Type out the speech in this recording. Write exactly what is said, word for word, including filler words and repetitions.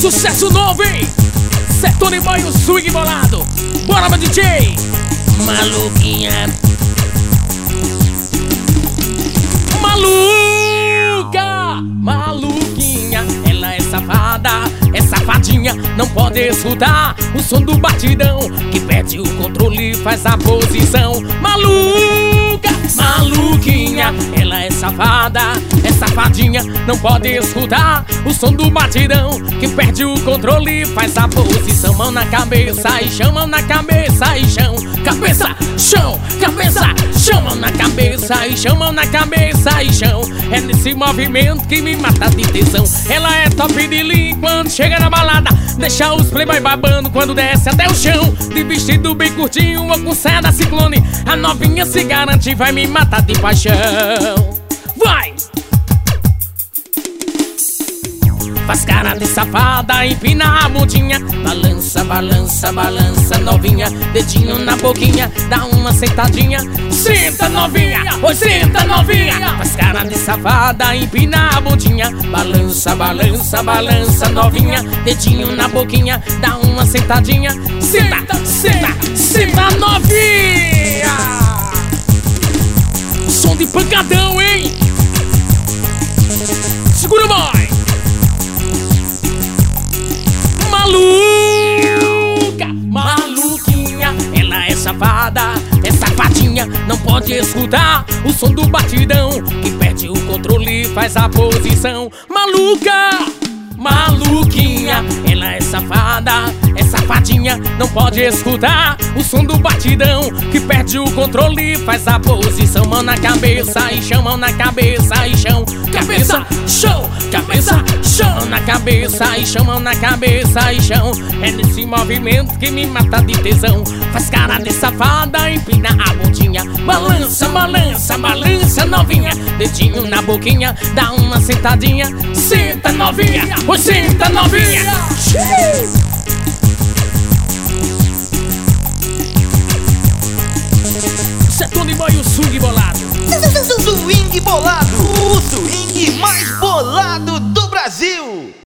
Sucesso novo, hein? Setone Boy, o swing bolado. Bora, meu D J. Maluquinha, Maluca, maluquinha, ela é safada, é safadinha, não pode escutar o som do batidão, que perde o controle e faz a posição. Maluca, maluquinha, ela é safada, é safadinha, não pode escutar o som do batidão, que perde o controle e faz a posição. Mão na cabeça e chão, mão na cabeça e chão, cabeça, chão, cabeça, chão, mão na cabeça e chão, mão na cabeça e chão. É nesse movimento que me mata de tesão. Ela é top de linha quando chega na balada, deixa os playboy babando quando desce até o chão. De vestido bem curtinho ou com saia da Ciclone, a novinha se garante e vai me matar de paixão. Vai! Faz cara de safada, empina a bundinha, balança, balança, balança, novinha, dedinho na boquinha, dá uma sentadinha. Senta, novinha, oi, senta, novinha. Faz cara de safada, empina a bundinha, balança, balança, balança, novinha, dedinho na boquinha, dá uma sentadinha. Senta, senta, senta, novinha. Som de pancadão, hein? Segura o boy. Maluca, maluquinha, ela é safada, é safadinha, não pode escutar o som do batidão, que perde o controle e faz a posição. Maluca, maluquinha, ela é safada, é safadinha, não pode escutar o som do batidão, que perde o controle e faz a posição. Mão na cabeça e chão, mão na cabeça e chão, cabeça, chão, cabeça, chão, mão na cabeça e chão, mão na cabeça e chão. É nesse movimento que me mata de tesão. Faz cara de safada, empina a bundinha, balança, balança, balança, novinha, dedinho na boquinha, dá uma sentadinha. Senta, novinha, oi, senta, novinha. Setone Boy, o swing bolado. Swing bolado, o swing mais bolado do Brasil.